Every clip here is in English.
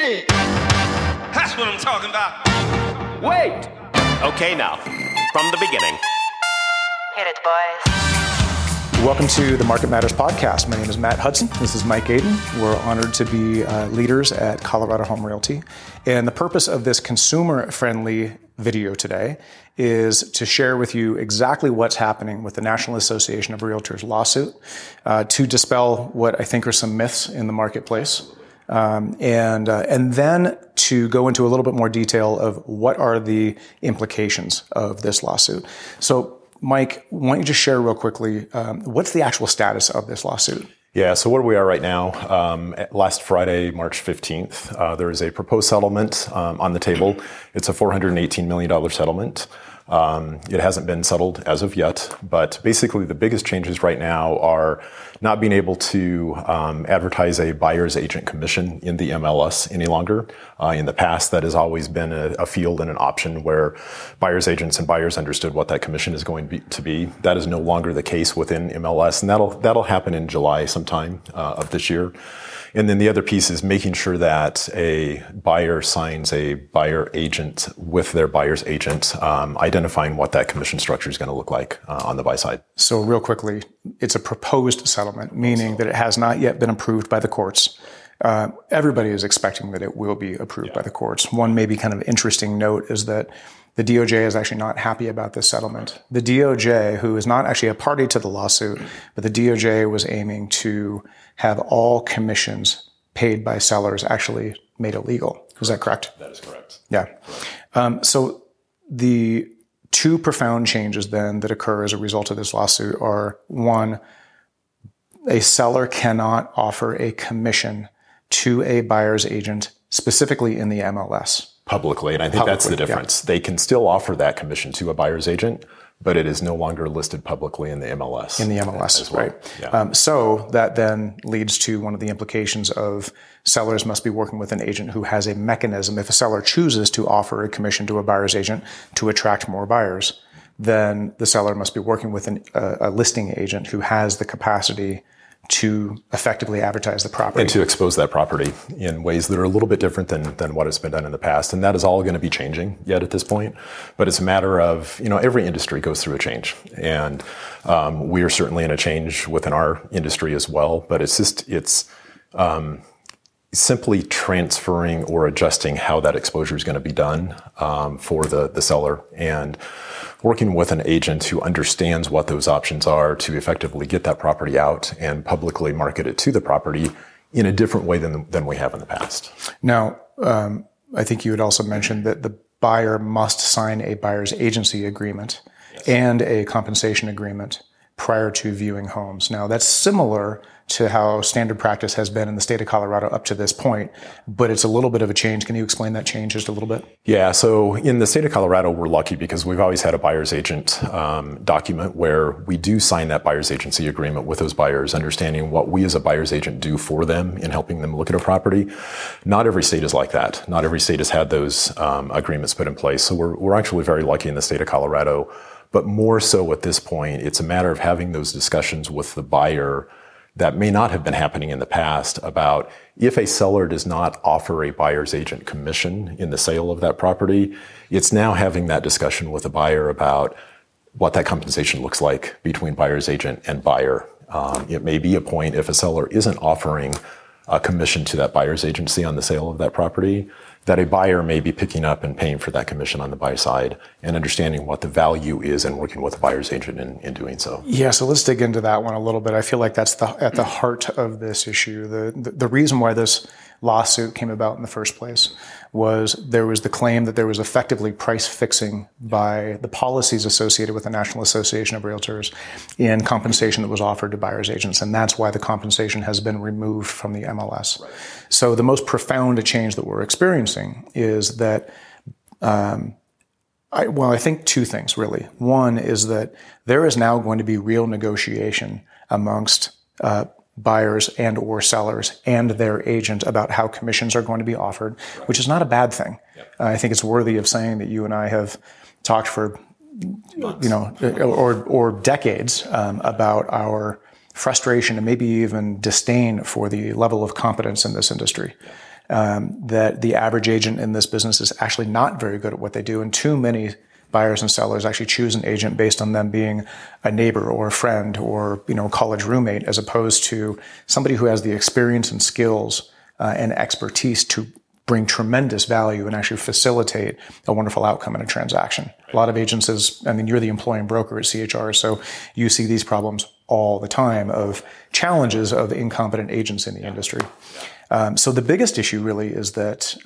shit. That's what I'm talking about. Wait! Okay, now, from the beginning. Hit it, boys. Welcome to the Market Matters podcast. My name is Matt Hudson. This is Mike Aiden. We're honored to be leaders at Colorado Home Realty. And the purpose of this consumer-friendly video today is to share with you exactly what's happening with the National Association of Realtors lawsuit, to dispel what I think are some myths in the marketplace, and then to go into a little bit more detail of what are the implications of this lawsuit. So, Mike, why don't you just share real quickly, what's the actual status of this lawsuit? Yeah, so where we are right now, last Friday, March 15th, there is a proposed settlement on the table. It's a $418 million settlement. It hasn't been settled as of yet, but basically the biggest changes right now are not being able to advertise a buyer's agent commission in the MLS any longer. In the past, that has always been a field and an option where buyer's agents and buyers understood what that commission is going to be. That is no longer the case within MLS, and that'll happen in July sometime of this year. And then the other piece is making sure that a buyer signs a buyer agent with their buyer's agent, identifying what that commission structure is going to look like on the buy side. So real quickly, it's a proposed settlement, meaning that it has not yet been approved by the courts. Everybody is expecting that it will be approved by the courts. One maybe kind of interesting note is that the DOJ is actually not happy about this settlement. The DOJ, who is not actually a party to the lawsuit, but the DOJ was aiming to have all commissions paid by sellers actually made illegal. Is that correct? That is correct. Yeah. So the two profound changes then that occur as a result of this lawsuit are, one, a seller cannot offer a commission to a buyer's agent specifically in the MLS. Publicly, and I think that's the difference. Yeah. They can still offer that commission to a buyer's agent, but it is no longer listed publicly in the MLS. In the MLS, as well. Right. Yeah. So that then leads to one of the implications of sellers must be working with an agent who has a mechanism. If a seller chooses to offer a commission to a buyer's agent to attract more buyers, then the seller must be working with a listing agent who has the capacity to effectively advertise the property. And to expose that property in ways that are a little bit different than what has been done in the past. And that is all going to be changing yet at this point. But it's a matter of, every industry goes through a change. And we are certainly in a change within our industry as well. But it's simply transferring or adjusting how that exposure is going to be done for the seller, and working with an agent who understands what those options are to effectively get that property out and publicly market it to the property in a different way than we have in the past. Now, I think you had also mentioned that the buyer must sign a buyer's agency agreement and a compensation agreement prior to viewing homes. Now, that's similar to how standard practice has been in the state of Colorado up to this point, but it's a little bit of a change. Can you explain that change just a little bit? Yeah, so in the state of Colorado, we're lucky because we've always had a buyer's agent document where we do sign that buyer's agency agreement with those buyers, understanding what we as a buyer's agent do for them in helping them look at a property. Not every state is like that. Not every state has had those agreements put in place. So we're actually very lucky in the state of Colorado, but more so at this point, it's a matter of having those discussions with the buyer that may not have been happening in the past about if a seller does not offer a buyer's agent commission in the sale of that property, it's now having that discussion with the buyer about what that compensation looks like between buyer's agent and buyer. It may be a point if a seller isn't offering a commission to that buyer's agency on the sale of that property, that a buyer may be picking up and paying for that commission on the buy side and understanding what the value is and working with the buyer's agent in doing so. Yeah, so let's dig into that one a little bit. I feel like that's at the heart of this issue. The reason why this lawsuit came about in the first place was there was the claim that there was effectively price fixing by the policies associated with the National Association of Realtors in compensation that was offered to buyer's agents. And that's why the compensation has been removed from the MLS. Right. So the most profound change that we're experiencing is that, I think two things really. One is that there is now going to be real negotiation amongst buyers and or sellers and their agent about how commissions are going to be offered, which is not a bad thing. Yep. I think it's worthy of saying that you and I have talked for, or decades about our frustration and maybe even disdain for the level of competence in this industry. that the average agent in this business is actually not very good at what they do, and too many buyers and sellers actually choose an agent based on them being a neighbor or a friend or a college roommate, as opposed to somebody who has the experience and skills and expertise to bring tremendous value and actually facilitate a wonderful outcome in a transaction. A lot of agents you're the employing broker at CHR, so you see these problems all the time of challenges of incompetent agents in the industry. So the biggest issue really is that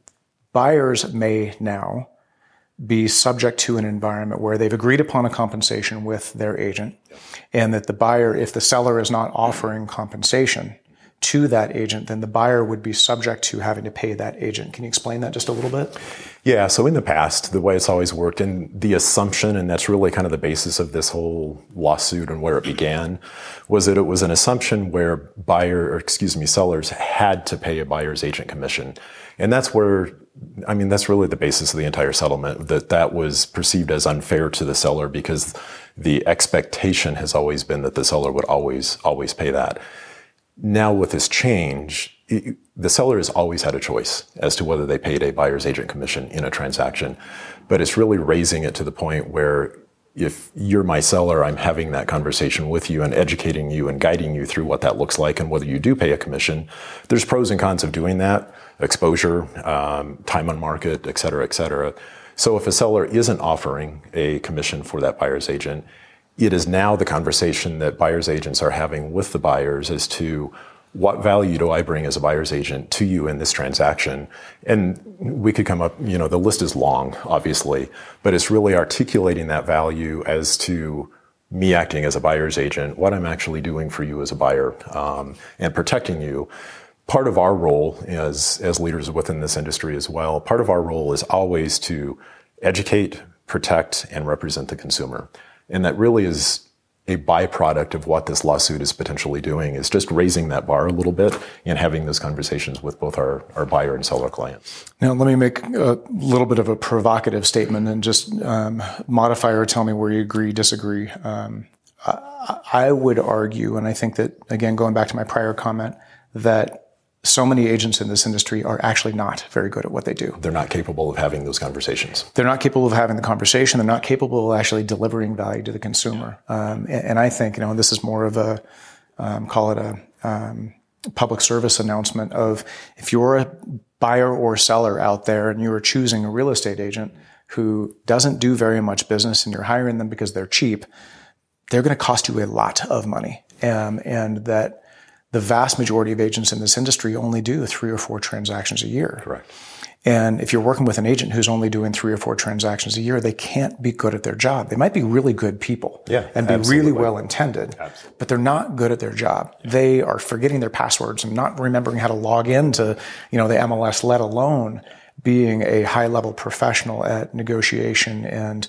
buyers may now be subject to an environment where they've agreed upon a compensation with their agent, and that the buyer, if the seller is not offering compensation to that agent, then the buyer would be subject to having to pay that agent. Can you explain that just a little bit? Yeah, so in the past, the way it's always worked, and the assumption, and that's really kind of the basis of this whole lawsuit and where it began, was that it was an assumption where sellers had to pay a buyer's agent commission. And that's that's really the basis of the entire settlement, that was perceived as unfair to the seller because the expectation has always been that the seller would always pay that. Now with this change, the seller has always had a choice as to whether they paid a buyer's agent commission in a transaction, but it's really raising it to the point where if you're my seller, I'm having that conversation with you and educating you and guiding you through what that looks like and whether you do pay a commission. There's pros and cons of doing that: exposure, time on market, et cetera, et cetera. So if a seller isn't offering a commission for that buyer's agent, it is now the conversation that buyer's agents are having with the buyers as to what value do I bring as a buyer's agent to you in this transaction? And we could come up, the list is long, obviously, but it's really articulating that value as to me acting as a buyer's agent, what I'm actually doing for you as a buyer, and protecting you. Part of our role as leaders within this industry as well, part of our role is always to educate, protect, and represent the consumer. And that really is a byproduct of what this lawsuit is potentially doing, is just raising that bar a little bit and having those conversations with both our buyer and seller clients. Now, let me make a little bit of a provocative statement and just modify or tell me where you agree, disagree. I would argue, and I think that, again, going back to my prior comment, that so many agents in this industry are actually not very good at what they do. They're not capable of having those conversations. They're not capable of having the conversation. They're not capable of actually delivering value to the consumer. And I think, this is more of a, call it a public service announcement of, if you're a buyer or seller out there and you are choosing a real estate agent who doesn't do very much business and you're hiring them because they're cheap, they're going to cost you a lot of money. And that the vast majority of agents in this industry only do 3 or 4 transactions a year. Correct. And if you're working with an agent who's only doing 3 or 4 transactions a year, they can't be good at their job. They might be really good people and be really well intended, but they're not good at their job. They are forgetting their passwords and not remembering how to log into, the MLS, let alone being a high-level professional at negotiation and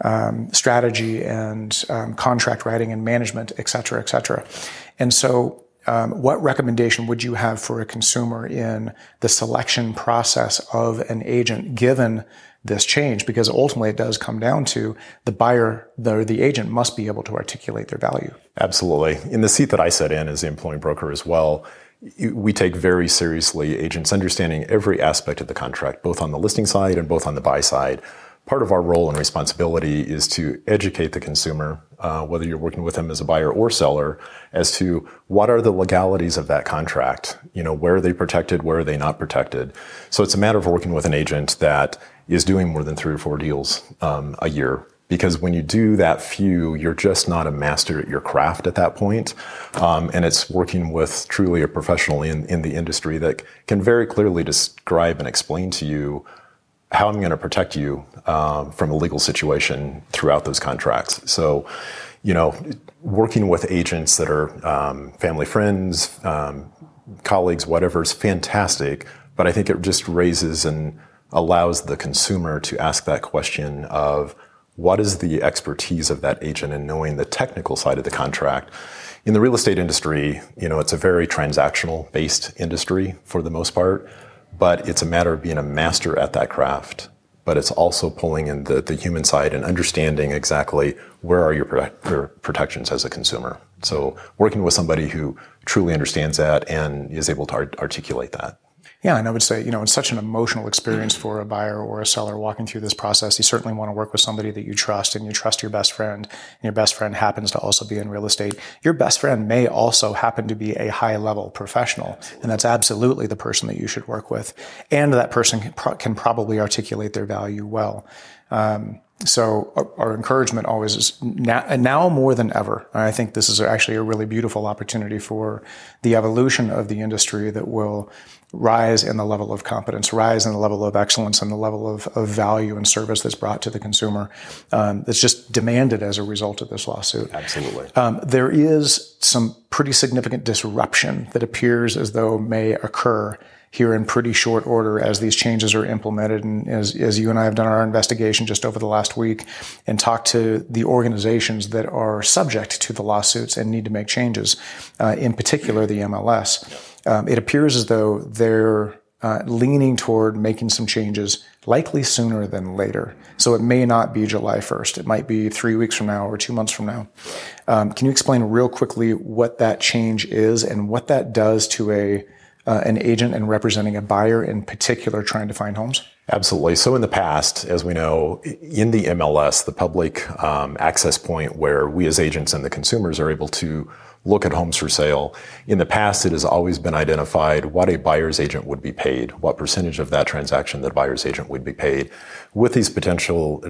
strategy and contract writing and management, et cetera, et cetera. And so what recommendation would you have for a consumer in the selection process of an agent given this change? Because ultimately it does come down to the buyer, the agent must be able to articulate their value. Absolutely. In the seat that I sit in as the employing broker as well, we take very seriously agents understanding every aspect of the contract, both on the listing side and both on the buy side. Part of our role and responsibility is to educate the consumer, whether you're working with them as a buyer or seller, as to what are the legalities of that contract. Where are they protected? Where are they not protected? So it's a matter of working with an agent that is doing more than 3 or 4 deals a year. Because when you do that few, you're just not a master at your craft at that point. And it's working with truly a professional in the industry that can very clearly describe and explain to you how I'm going to protect you from a legal situation throughout those contracts. So, working with agents that are family friends, colleagues, whatever, is fantastic. But I think it just raises and allows the consumer to ask that question of, what is the expertise of that agent in knowing the technical side of the contract? In the real estate industry, it's a very transactional-based industry for the most part. But it's a matter of being a master at that craft. But it's also pulling in the human side and understanding exactly where are your protections as a consumer. So working with somebody who truly understands that and is able to articulate that. Yeah, and I would say, it's such an emotional experience for a buyer or a seller walking through this process. You certainly want to work with somebody that you trust, and you trust your best friend, and your best friend happens to also be in real estate. Your best friend may also happen to be a high-level professional, and that's absolutely the person that you should work with. And that person can probably articulate their value well. So our encouragement always is now more than ever. I think this is actually a really beautiful opportunity for the evolution of the industry that will rise in the level of competence, rise in the level of excellence, and the level of value and service that's brought to the consumer. That's just demanded as a result of this lawsuit. Absolutely. There is some pretty significant disruption that appears as though may occur here in pretty short order as these changes are implemented. And as you and I have done our investigation just over the last week and talked to the organizations that are subject to the lawsuits and need to make changes, in particular the MLS, it appears as though they're leaning toward making some changes likely sooner than later. So it may not be July 1st. It might be 3 weeks from now or 2 months from now. Can you explain real quickly what that change is and what that does to an agent and representing a buyer in particular trying to find homes? Absolutely. So in the past, as we know, in the MLS, the public access point where we as agents and the consumers are able to look at homes for sale, in the past it has always been identified what a buyer's agent would be paid, what percentage of that transaction the buyer's agent would be paid. With these potential,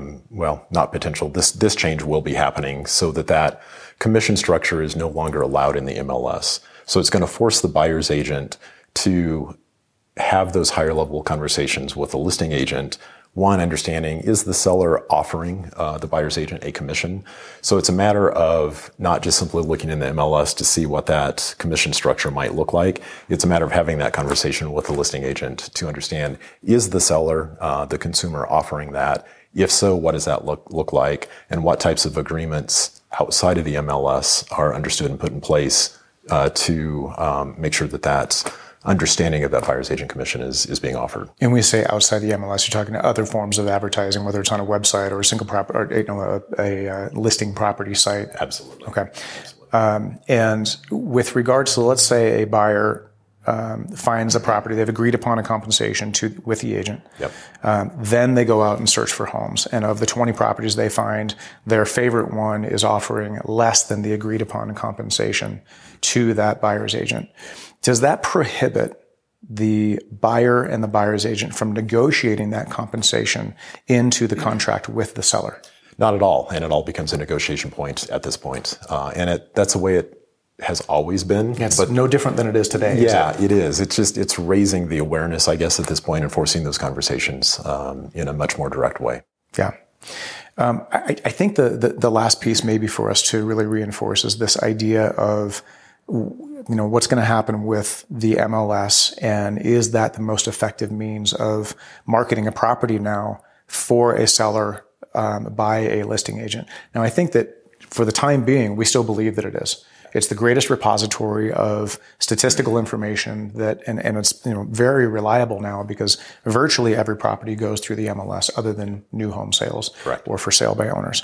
this change will be happening so that commission structure is no longer allowed in the MLS. So it's going to force the buyer's agent to have those higher level conversations with the listing agent. One, understanding, is the seller offering the buyer's agent a commission? So it's a matter of not just simply looking in the MLS to see what that commission structure might look like. It's a matter of having that conversation with the listing agent to understand, is the seller, the consumer, offering that? If so, what does that look like? And what types of agreements outside of the MLS are understood and put in place to make sure that understanding of that buyer's agent commission is being offered. And we say outside the MLS, you're talking to other forms of advertising, whether it's on a website or a single property, or a listing property site. Absolutely. Okay. And with regards to, let's say a buyer finds a property, they've agreed upon a compensation with the agent. Yep. Then they go out and search for homes. And of the 20 properties they find, their favorite one is offering less than the agreed upon compensation to that buyer's agent. Does that prohibit the buyer and the buyer's agent from negotiating that compensation into the contract with the seller? Not at all. And it all becomes a negotiation point at this point. And that's the way it has always been. Yeah, but no different than it is today. Yeah, it is. It's raising the awareness, I guess, at this point and forcing those conversations in a much more direct way. Yeah. I think the last piece maybe for us to really reinforce is this idea of, what's going to happen with the MLS, and is that the most effective means of marketing a property now for a seller by a listing agent? Now, I think that for the time being, we still believe that it is. It's the greatest repository of statistical information and it's very reliable now because virtually every property goes through the MLS other than new home sales. Correct. Or for sale by owners.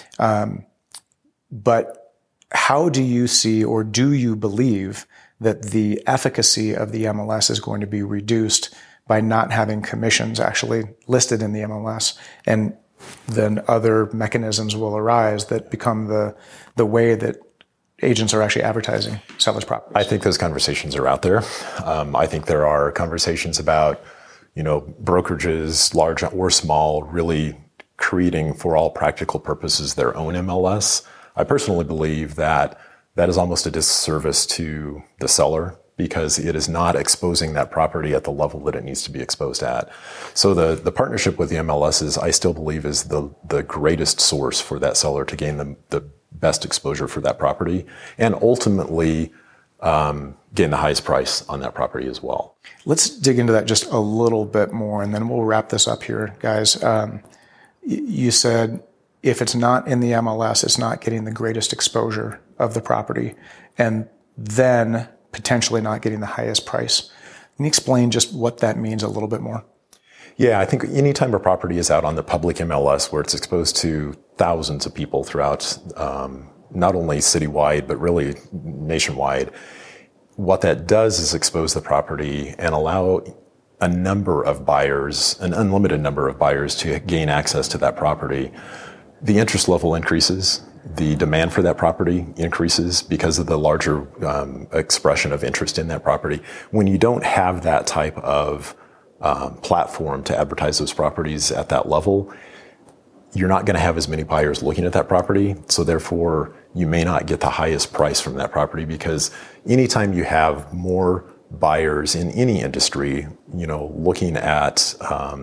But how do you see, or do you believe that the efficacy of the MLS is going to be reduced by not having commissions actually listed in the MLS, and then other mechanisms will arise that become the way that agents are actually advertising sellers' properties? I think those conversations are out there. I think there are conversations about, brokerages, large or small, really creating, for all practical purposes, their own MLS. I personally believe that is almost a disservice to the seller because it is not exposing that property at the level that it needs to be exposed at. So the partnership with the MLSs, I still believe, is the greatest source for that seller to gain the best exposure for that property and ultimately gain the highest price on that property as well. Let's dig into that just a little bit more, and then we'll wrap this up here, guys. You said if it's not in the MLS, it's not getting the greatest exposure of the property, and then potentially not getting the highest price. Can you explain just what that means a little bit more? Yeah, I think anytime a property is out on the public MLS where it's exposed to thousands of people throughout not only citywide, but really nationwide, what that does is expose the property and allow a number of buyers, an unlimited number of buyers, to gain access to that property. The interest level increases. The demand for that property increases because of the larger expression of interest in that property. When you don't have that type of platform to advertise those properties at that level, you're not going to have as many buyers looking at that property. So therefore, you may not get the highest price from that property, because anytime you have more buyers in any industry, looking at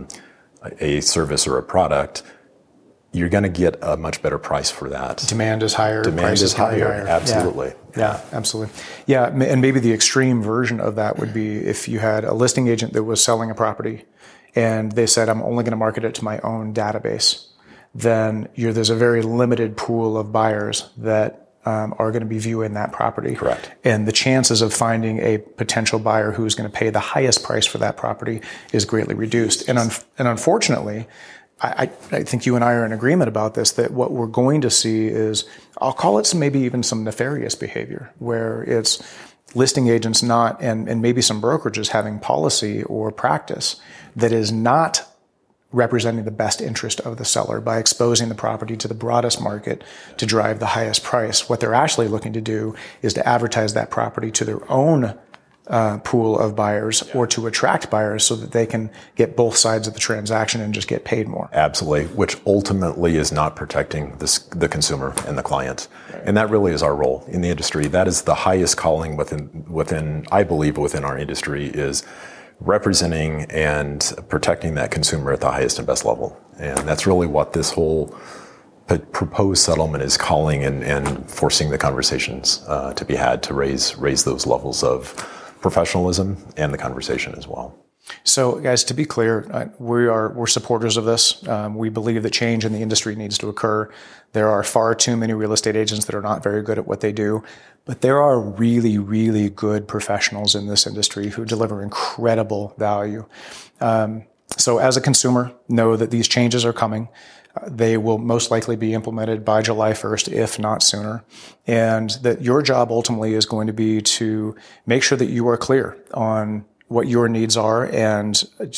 a service or a product, you're going to get a much better price for that. Demand is higher. Demand is higher. Absolutely. Yeah, absolutely. Yeah, and maybe the extreme version of that would be if you had a listing agent that was selling a property and they said, I'm only going to market it to my own database. Then there's a very limited pool of buyers that are going to be viewing that property. Correct. And the chances of finding a potential buyer who's going to pay the highest price for that property is greatly reduced. And unfortunately, I think you and I are in agreement about this, that what we're going to see is, I'll call it maybe even some nefarious behavior, where it's listing agents and maybe some brokerages having policy or practice that is not representing the best interest of the seller by exposing the property to the broadest market to drive the highest price. What they're actually looking to do is to advertise that property to their own pool of buyers, or to attract buyers so that they can get both sides of the transaction and just get paid more. Absolutely, which ultimately is not protecting the consumer and the client. Right. And that really is our role in the industry. That is the highest calling within I believe, within our industry, is representing and protecting that consumer at the highest and best level. And that's really what this whole proposed settlement is calling and forcing the conversations to be had, to raise those levels of professionalism and the conversation as well. So, guys, to be clear, we're supporters of this. We believe that change in the industry needs to occur. There are far too many real estate agents that are not very good at what they do, but there are really, really good professionals in this industry who deliver incredible value. So, as a consumer, know that these changes are coming. They will most likely be implemented by July 1st, if not sooner. And that your job ultimately is going to be to make sure that you are clear on what your needs are, and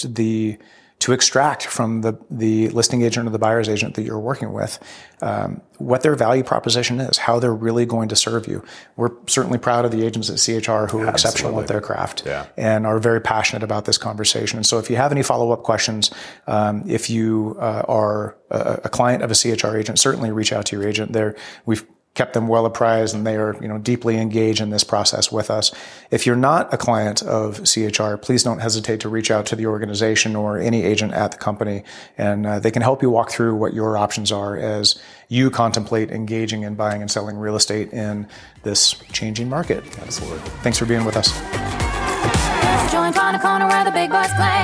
to extract from the listing agent or the buyer's agent that you're working with what their value proposition is, how they're really going to serve you. We're certainly proud of the agents at CHR who are exceptional at their craft and are very passionate about this conversation. And so if you have any follow-up questions, if you are a client of a CHR agent, certainly reach out to your agent. We've kept them well apprised, and they are, deeply engaged in this process with us. If you're not a client of CHR, please don't hesitate to reach out to the organization or any agent at the company, and they can help you walk through what your options are as you contemplate engaging in buying and selling real estate in this changing market. Absolutely. Thanks for being with us. Join on the corner where the big boys play.